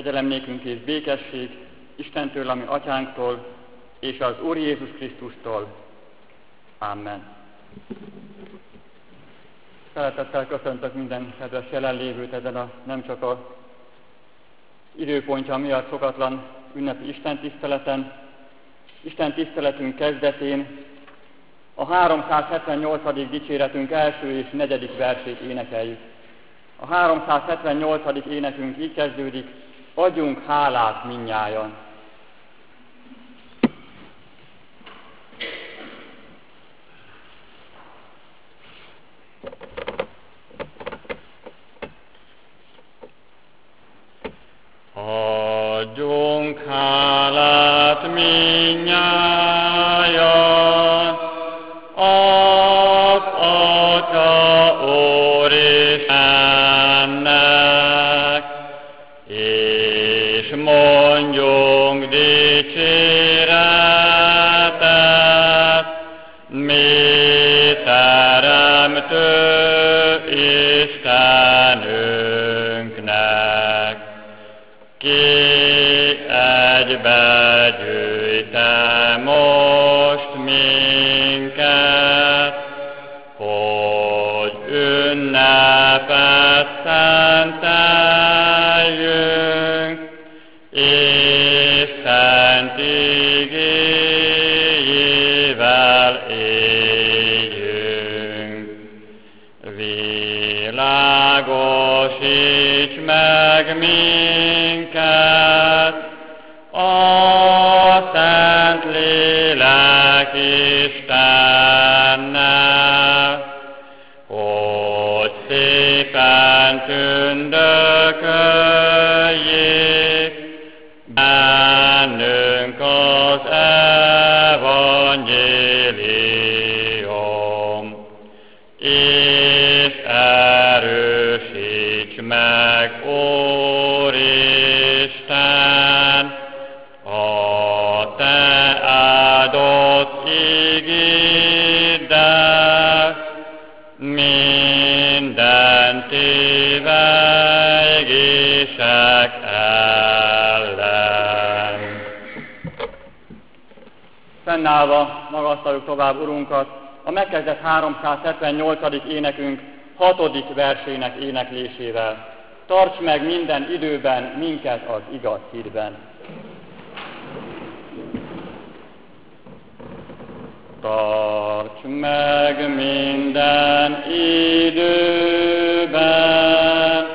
Kegyelem nékünk és békesség Istentől, ami Atyánktól, és az Úr Jézus Krisztustól. Amen. Szeretettel köszöntök minden kedves jelenlévőt ezen a nem csak a időpontja miatt szokatlan ünnepi istentiszteleten. Isten tiszteletünk kezdetén a 378. dicséretünk első és negyedik versét énekeljük. A 378. énekünk így kezdődik: adjunk hálát mindnyájan. Adjunk hálát mindnyájan az Atya Úristennek, és mondjunk dicséretet mi Teremtő Istenünknek, ki egybe gyűjte most minket, hogy ünnepet szenteljünk, és szent igéjével éljünk. Világosíts meg minket a Szent Lélek Istennel, hogy szépen tündököljék bennünk az evangélium, és erősíts meg, Úristen, a Te áldott igéddel minden tévegések ellen. Fennállva magasztaljuk tovább Urunkat a megkezdett 378. énekünk 6. versének éneklésével. Tarts meg minden időben minket az igaz hírben. Tarts meg minden időben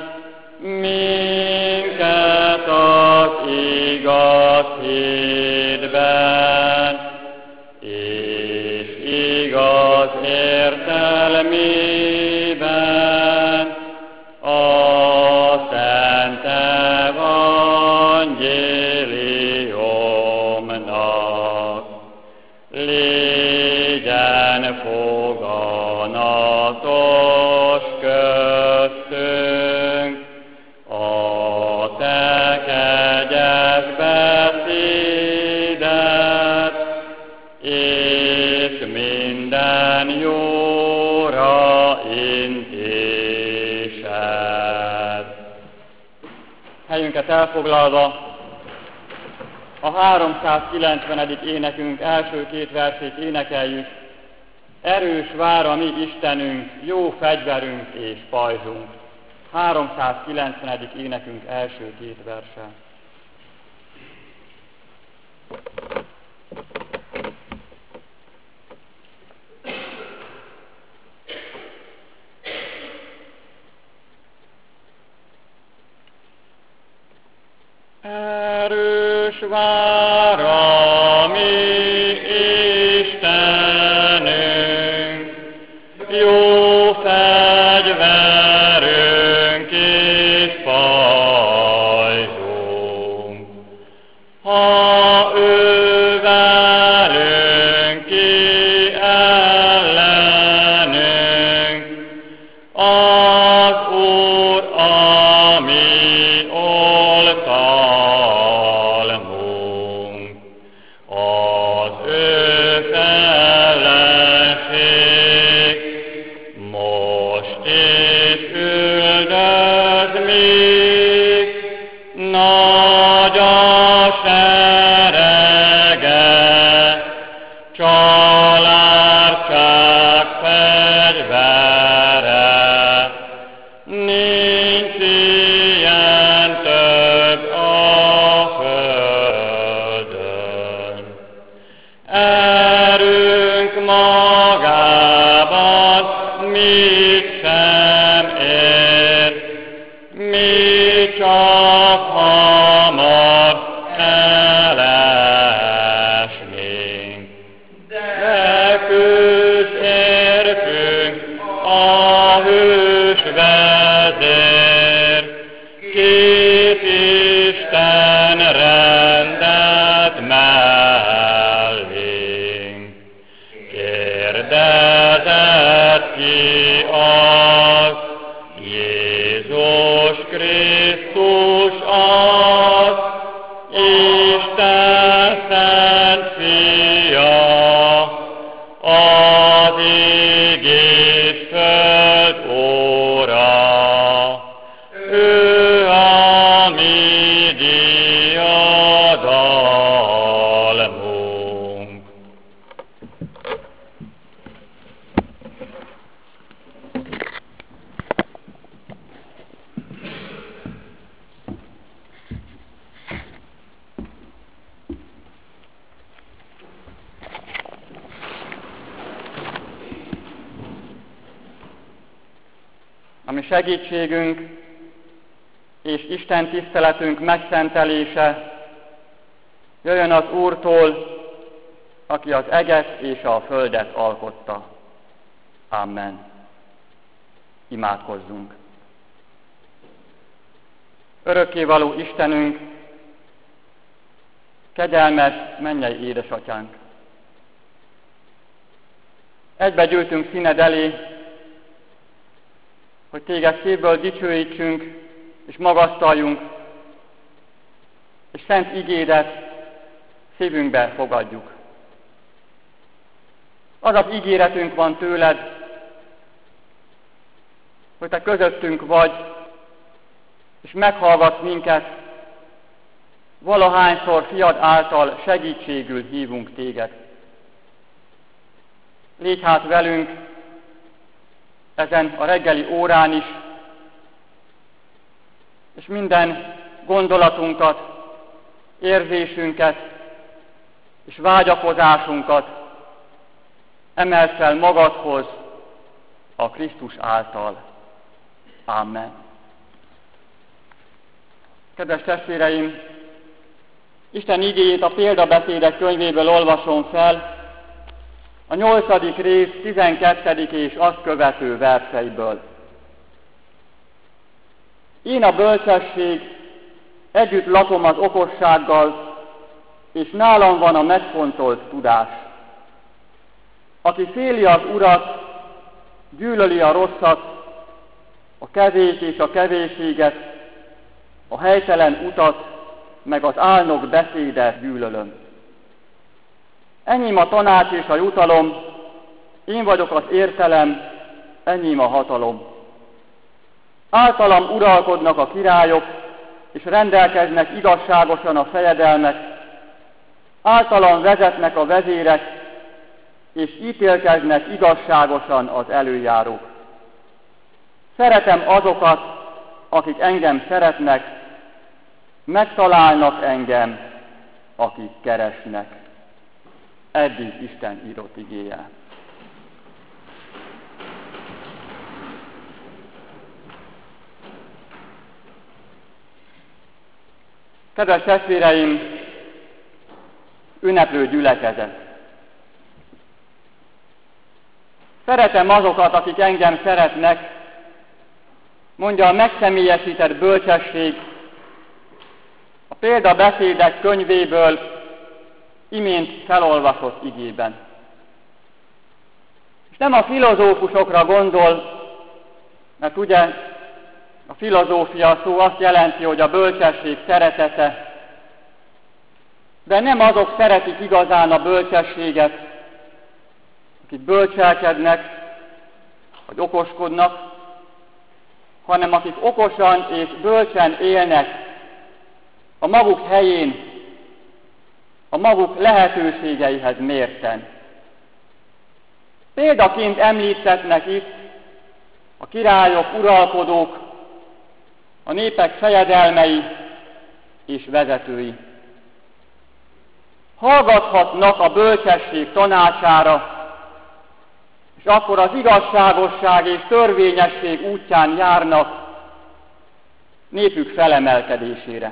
minket az igaz hitben, és igaz értelmében a Szent Evangéliumnak. Legyen foganatos köztünk a Te kegyes beszéded, és minden jóra intésed. Helyünket elfoglalva a 390. énekünk első két versét énekeljük. Erős vár a mi Istenünk, jó fegyverünk és pajzsunk. 390. énekünk első két verse. Erős vár a mi Istenünk, jó fegyverünk és pajzsunk. Ha ő velünk, ki ellenünk, az Úr a mi oltalmunk. Az ő fellenség most is üldöz még, erőnk magában mit sem ér, mi csak hamar elesnénk. De küld értünk a hős vezér, kit Isten rendelt mellénk. Kérdezett ki az, Jézus Krisztus az, Isten szent fia, az ég és föld Ura, ő a mi diadalmunk. Ami segítségünk és Isten tiszteletünk megszentelése jöjjön az Úrtól, aki az eget és a földet alkotta. Amen. Imádkozzunk. Örökkévaló Istenünk, kegyelmes mennyei édesatyánk! Egybegyűltünk színed elé, hogy téged szívből dicsőítsünk és magasztaljunk, és szent igédet szívünkbe fogadjuk. Az az ígéretünk van tőled, hogy te közöttünk vagy, és meghallgatsz minket, valahányszor fiad által segítségül hívunk téged. Légy hát velünk ezen a reggeli órán is, és minden gondolatunkat, érzésünket és vágyakozásunkat emeld fel magadhoz a Krisztus által. Amen. Kedves testvéreim, Isten igéjét a Példabeszédek könyvéből olvasom fel, a 8. rész 12. és azt követő verseiből. Én a bölcsesség együtt lakom az okossággal, és nálam van a megfontolt tudás. Aki féli az Urat, gyűlöli a rosszat, a kevés és a kevésséget, a helytelen utat, meg az álnok beszédet gyűlölöm. Enyém a tanács és a jutalom, én vagyok az értelem, enyém a hatalom. Általam uralkodnak a királyok, és rendelkeznek igazságosan a fejedelmek. Általam vezetnek a vezérek, és ítélkeznek igazságosan az előjárók. Szeretem azokat, akik engem szeretnek, megtalálnak engem, akik keresnek. Eddig Isten írott igéje. Kedves testvéreim, ünneplő gyülekezet! Szeretem azokat, akik engem szeretnek, mondja a megszemélyesített bölcsesség a Példabeszédek könyvéből imént felolvasott igében. És nem a filozófusokra gondol, mert ugye a filozófia szó azt jelenti, hogy a bölcsesség szeretete, de nem azok szeretik igazán a bölcsességet, akik bölcselkednek, vagy okoskodnak, hanem akik okosan és bölcsen élnek a maguk helyén, a maguk lehetőségeihez mérten. Példaként említhetnek itt a királyok, uralkodók, a népek fejedelmei és vezetői. hallgathatnak a bölcsesség tanácsára, és akkor az igazságosság és törvényesség útján járnak népük felemelkedésére.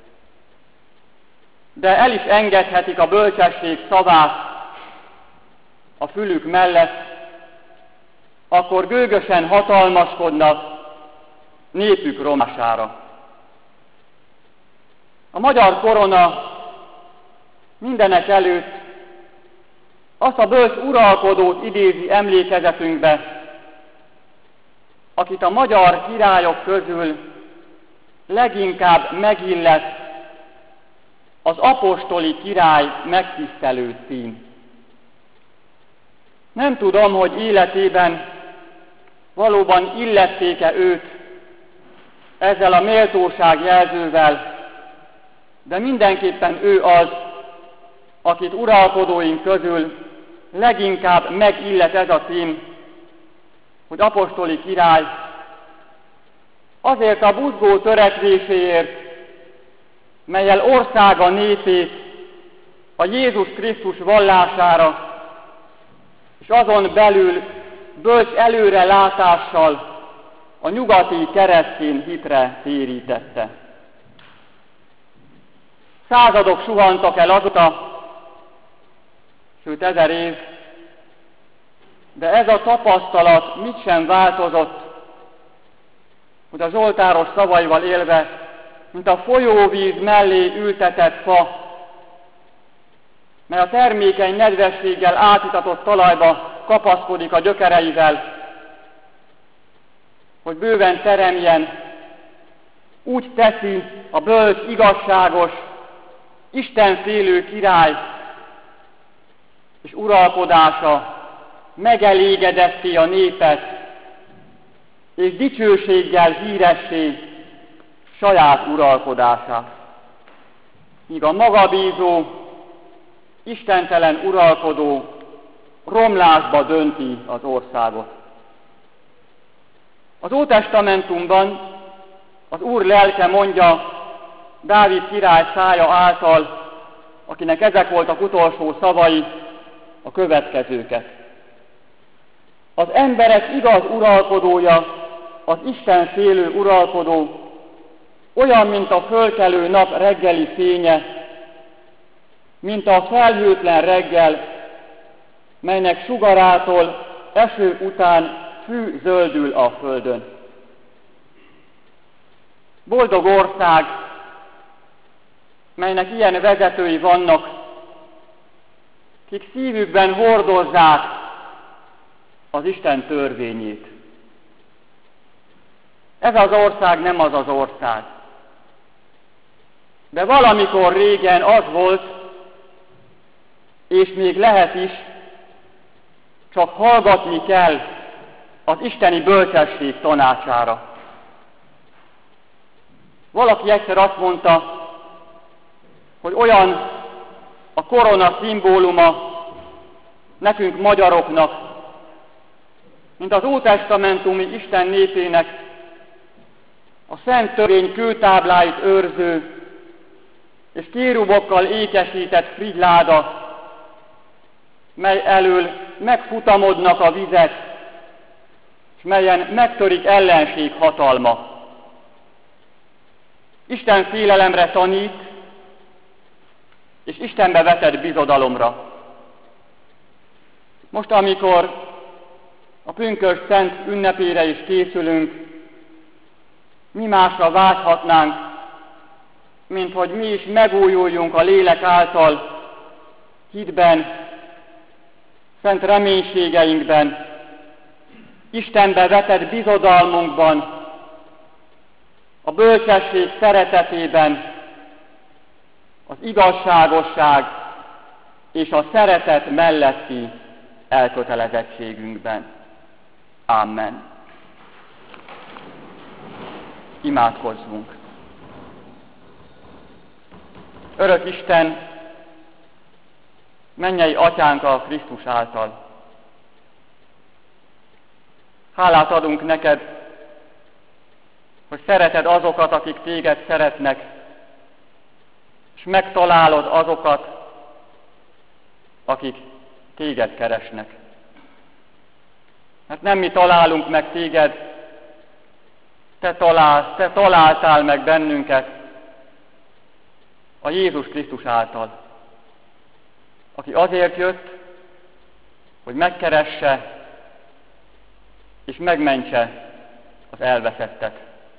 De el is engedhetik a bölcsesség szavát a fülük mellett, akkor gőgösen hatalmaskodnak népük romására. A magyar korona mindenek előtt azt a bölcs uralkodót idézi emlékezetünkbe, akit a magyar királyok közül leginkább megillet az apostoli király megtisztelő cím. Nem tudom, hogy életében valóban illették-e őt ezzel a méltóságjelzővel, de mindenképpen ő az, akit uralkodóink közül leginkább megillet ez a cím, hogy apostoli király, azért a buzgó törekvéséért, mellyel országa népét a Jézus Krisztus vallására, és azon belül bölcs előrelátással a nyugati keresztény hitre térítette. Századok suhantak el azóta, sőt 1000 év, de ez a tapasztalat mit sem változott, hogy a zsoltáros szavaival élve, mint a folyóvíz mellé ültetett fa, mely a termékeny nedvességgel átitatott talajba kapaszkodik a gyökereivel, hogy bőven teremjen, úgy teszi a bölcs, igazságos, istenfélő király, és uralkodása megelégedetté a népet, és dicsőséggel híressé saját uralkodását. Míg a magabízó, istentelen uralkodó romlásba dönti az országot. Az Ótestamentumban az Úr lelke mondja Dávid király szája által, akinek ezek voltak utolsó szavai, a következőket. Az emberek igaz uralkodója, az istenfélő uralkodó, olyan, mint a fölkelő nap reggeli fénye, mint a felhőtlen reggel, melynek sugarától eső után fű zöldül a földön. Boldog ország, melynek ilyen vezetői vannak, kik szívükben hordozzák az Isten törvényét. Ez az ország nem az az ország. De valamikor régen az volt, és még lehet is, csak hallgatni kell az isteni bölcsesség tanácsára. Valaki egyszer azt mondta, hogy olyan a korona szimbóluma nekünk magyaroknak, mint az ótestamentumi Isten népének a szent törvény kőtábláit őrző és kérubokkal ékesített frigyláda, mely elől megfutamodnak a vizek, és melyen megtörik ellenség hatalma. Isten félelemre tanít, és Istenbe vetett bizodalomra. Most, amikor a pünkösd szent ünnepére is készülünk, mi másra vágyhatnánk, mint hogy mi is megújuljunk a lélek által, hitben, szent reménységeinkben, Istenbe vetett bizodalmunkban, a bölcsesség szeretetében, az igazságosság és a szeretet melletti elkötelezettségünkben. Amen. Imádkozzunk. Örök Isten, mennyei Atyánk a Krisztus által. Hálát adunk neked, hogy szereted azokat, akik téged szeretnek, és megtalálod azokat, akik téged keresnek. Hát nem mi találunk meg téged, te találtál meg bennünket a Jézus Krisztus által, aki azért jött, hogy megkeresse és megmentse az elveszettet.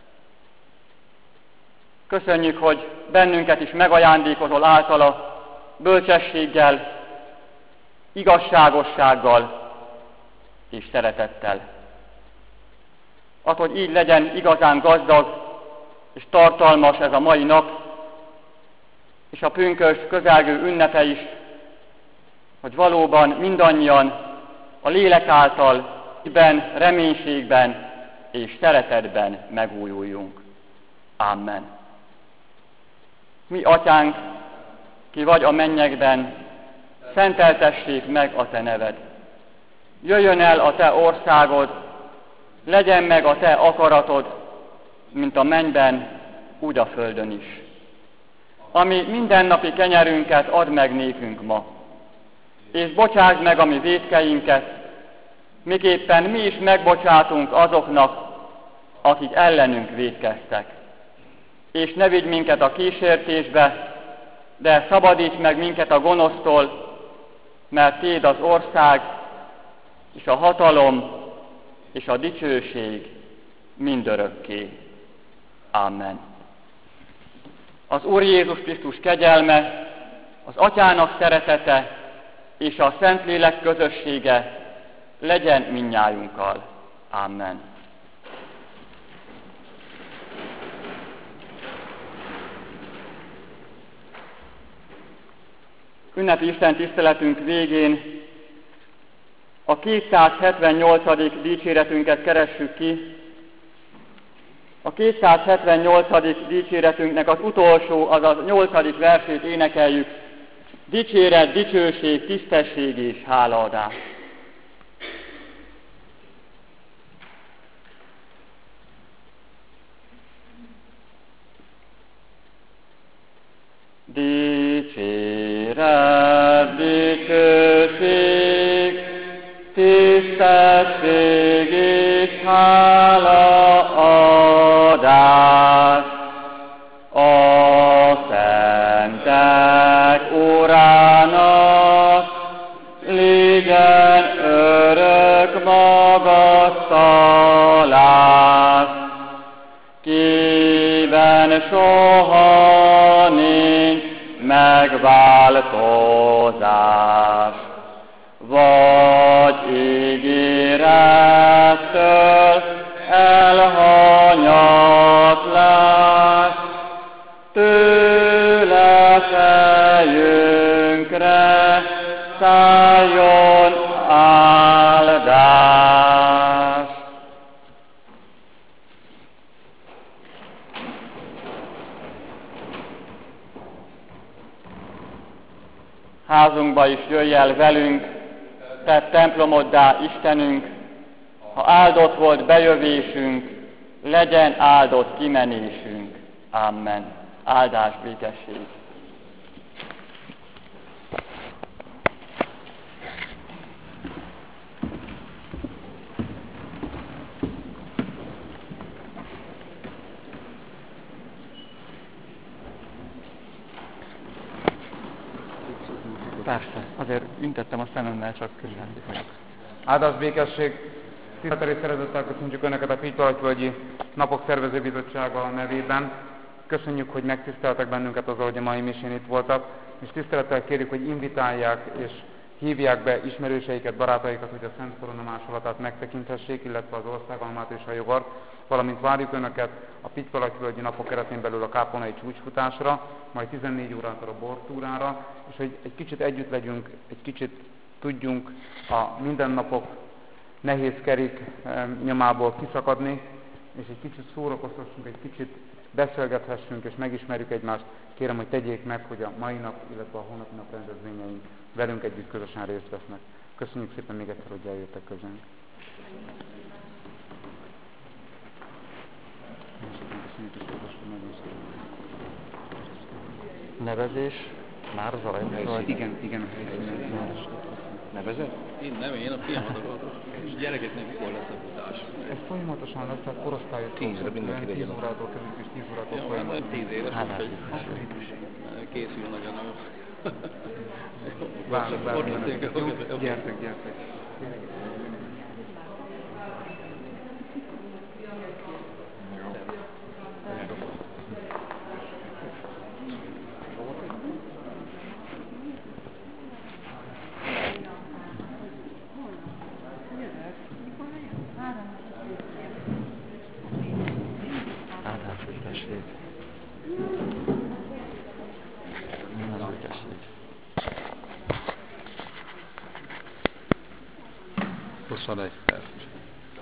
Köszönjük, hogy bennünket is megajándékozol általa bölcsességgel, igazságossággal és szeretettel. Add, hogy így legyen igazán gazdag és tartalmas ez a mai nap, és a pünkösd közelgő ünnepe is, hogy valóban mindannyian a lélek által hitben, reménységben és szeretetben megújuljunk. Amen. Mi, Atyánk, ki vagy a mennyekben, szenteltessék meg a te neved. Jöjjön el a te országod, legyen meg a te akaratod, mint a mennyben, úgy a földön is. Ami mindennapi kenyerünket add meg nékünk ma, és bocsásd meg a mi vétkeinket, miképpen mi is megbocsátunk azoknak, akik ellenünk vétkeztek. És ne vigy minket a kísértésbe, de szabadíts meg minket a gonosztól, mert tiéd az ország, és a hatalom, és a dicsőség mindörökké. Amen. Az Úr Jézus Krisztus kegyelme, az Atyának szeretete és a Szentlélek közössége legyen mindnyájunkkal. Amen. Ünnepi Isten tiszteletünk végén a 278. dicséretünket keressük ki. A 278. dicséretünknek az utolsó, azaz 8. versét énekeljük. Dicséret, dicsőség, tisztesség és hálaadás. Dicséret, dicsőség, tisztesség és hálaadás a szentek Urának, legyen örök magasztalás, kiben soha nincs megváltozás. Vagy ígérettől elhanyatlás, tőle fejünkre szálljon áldás. Házunkba is jöjj el velünk, tett templomoddá Istenünk, ha áldott volt bejövésünk, legyen áldott kimenésünk. Amen. Áldás, békesség. Persze, azért üntettem a szememmel, csak közben vagyok. Áldás, békesség, tisztelettel és szeretettel köszöntjük Önöket a Pitypalagvölgyi Napok Szervezőbizottsága nevében. Köszönjük, hogy megtiszteltek bennünket azzal, hogy a mai misén itt voltak, és tisztelettel kérjük, hogy invitálják és hívják be ismerőseiket, barátaikat, hogy a Szent Korona másolatát megtekinthessék, illetve az országalmát és a jogart, valamint várjuk Önöket a Pitypalagvölgyi Napok keretén belül a kápolnai csúcsfutásra, majd 14 órától a bortúrára, és hogy egy kicsit együtt legyünk, egy kicsit tudjunk a mindennapok nehéz kerék nyomából kiszakadni, és egy kicsit szórakoztassunk, egy kicsit beszélgethessünk és megismerjük egymást. Kérem, hogy tegyék meg, hogy a mai nap, illetve a holnapi nap rendezvényeink velünk együtt közösen részt vesznek. Köszönjük szépen még egyszer, hogy eljöttek közénk. Nevezés. Már az alapja? Igen, a helyszínen. Nevezett? Én a fiamat akarok. És gyerekeknek mikor lesz a futás? Ez folyamatosan lesz, tehát korosztályos. 10-re mindenki legyen. 10 órától kezdjük, és 10 órától Ja, folyamatosan. 10 éves, Hát, úgyhogy készül nagyon a... Várjunk. Gyertek. Ádám főtesség. Nem főtesség. 21 perc.